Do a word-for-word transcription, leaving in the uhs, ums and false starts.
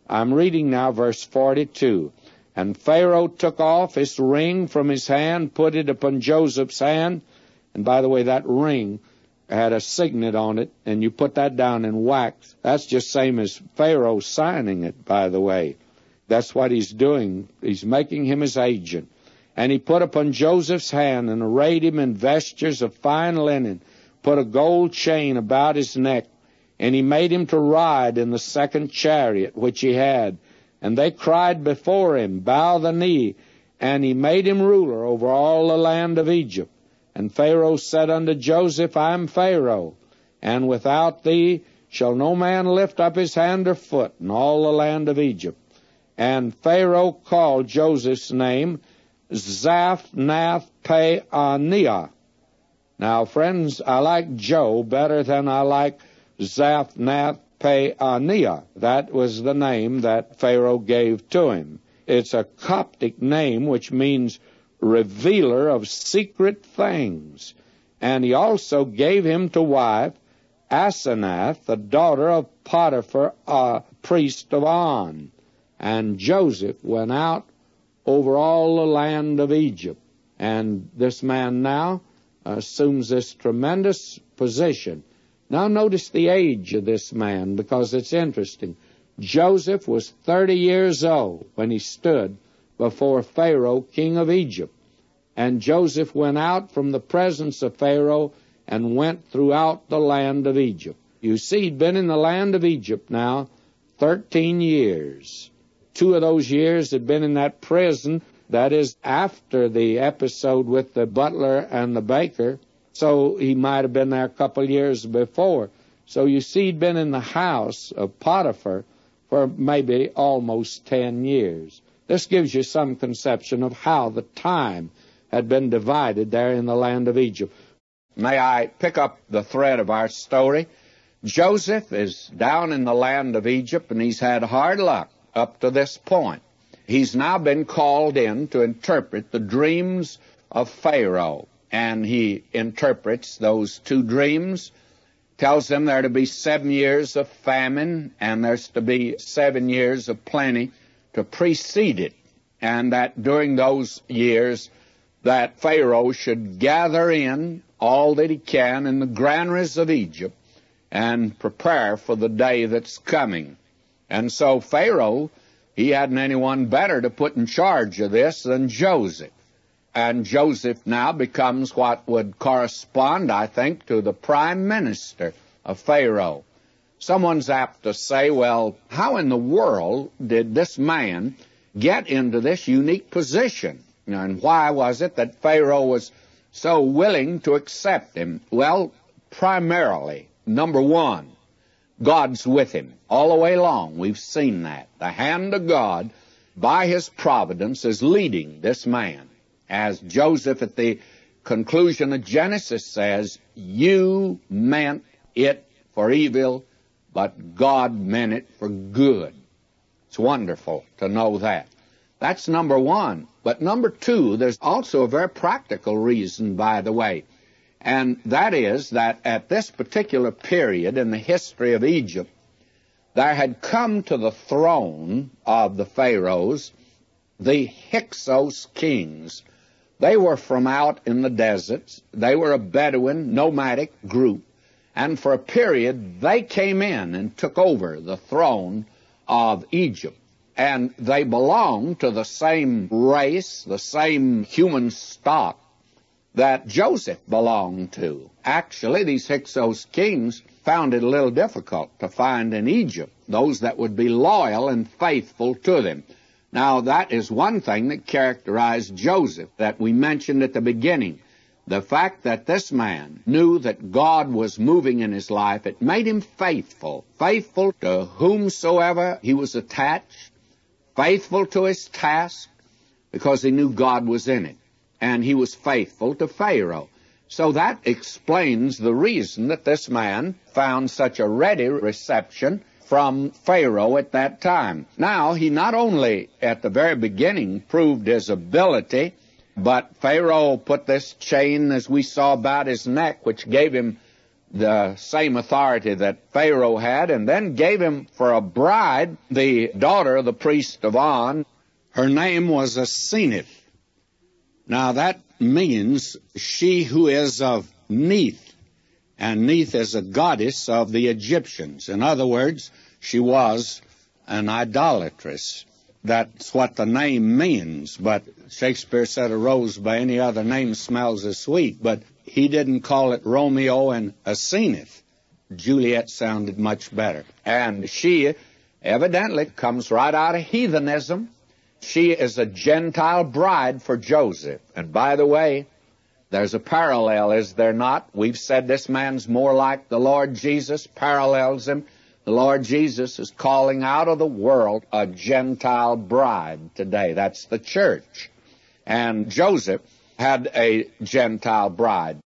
I'm reading now verse forty-two. And Pharaoh took off his ring from his hand, put it upon Joseph's hand. And by the way, that ring had a signet on it, and you put that down in wax. That's just same as Pharaoh signing it, by the way. That's what he's doing. He's making him his agent. And he put upon Joseph's hand and arrayed him in vestures of fine linen, put a gold chain about his neck, and he made him to ride in the second chariot which he had. And they cried before him, Bow the knee. And he made him ruler over all the land of Egypt. And Pharaoh said unto Joseph, I am Pharaoh, and without thee shall no man lift up his hand or foot in all the land of Egypt. And Pharaoh called Joseph's name Zaphnath-Paaneah. Now, friends, I like Joe better than I like Zaphnath-Paaneah. That was the name that Pharaoh gave to him. It's a Coptic name which means revealer of secret things. And he also gave him to wife Asenath, the daughter of Potiphar, a priest of On. And Joseph went out over all the land of Egypt. And this man now assumes this tremendous position. Now notice the age of this man, because it's interesting. Joseph was thirty years old when he stood before Pharaoh, king of Egypt. And Joseph went out from the presence of Pharaoh and went throughout the land of Egypt. You see, he'd been in the land of Egypt now thirteen years. Two of those years had been in that prison, that is, after the episode with the butler and the baker, so he might have been there a couple of years before. So you see, he'd been in the house of Potiphar for maybe almost ten years. This gives you some conception of how the time had been divided there in the land of Egypt. May I pick up the thread of our story? Joseph is down in the land of Egypt, and he's had hard luck up to this point. He's now been called in to interpret the dreams of Pharaoh, and he interprets those two dreams, tells them there are to be seven years of famine, and there's to be seven years of plenty to precede it, and that during those years that Pharaoh should gather in all that he can in the granaries of Egypt and prepare for the day that's coming. And so Pharaoh, he hadn't anyone better to put in charge of this than Joseph. And Joseph now becomes what would correspond, I think, to the prime minister of Pharaoh. Someone's apt to say, well, how in the world did this man get into this unique position? And why was it that Pharaoh was so willing to accept him? Well, primarily, number one, God's with him. All the way along, we've seen that. The hand of God, by his providence, is leading this man. As Joseph at the conclusion of Genesis says, you meant it for evil, but God meant it for good. It's wonderful to know that. That's number one. But number two, there's also a very practical reason, by the way, and that is that at this particular period in the history of Egypt, there had come to the throne of the pharaohs the Hyksos kings. They were from out in the deserts. They were a Bedouin, nomadic group, and for a period they came in and took over the throne of Egypt. And they belonged to the same race, the same human stock that Joseph belonged to. Actually, these Hyksos kings found it a little difficult to find in Egypt those that would be loyal and faithful to them. Now, that is one thing that characterized Joseph that we mentioned at the beginning. The fact that this man knew that God was moving in his life, it made him faithful, faithful to whomsoever he was attached, faithful to his task, because he knew God was in it, and he was faithful to Pharaoh. So that explains the reason that this man found such a ready reception from Pharaoh at that time. Now, he not only at the very beginning proved his ability, but Pharaoh put this chain, as we saw, about his neck, which gave him the same authority that Pharaoh had, and then gave him for a bride the daughter of the priest of On. Her name was Asenath. Now that means she who is of Neith, and Neith is a goddess of the Egyptians. In other words, she was an idolatress. That's what the name means, but Shakespeare said a rose by any other name smells as sweet, but he didn't call it Romeo and Asenath. Juliet sounded much better. And she evidently comes right out of heathenism. She is a Gentile bride for Joseph. And by the way, there's a parallel, is there not? We've said this man's more like the Lord Jesus, parallels him. The Lord Jesus is calling out of the world a Gentile bride today. That's the church. And Joseph had a Gentile bride.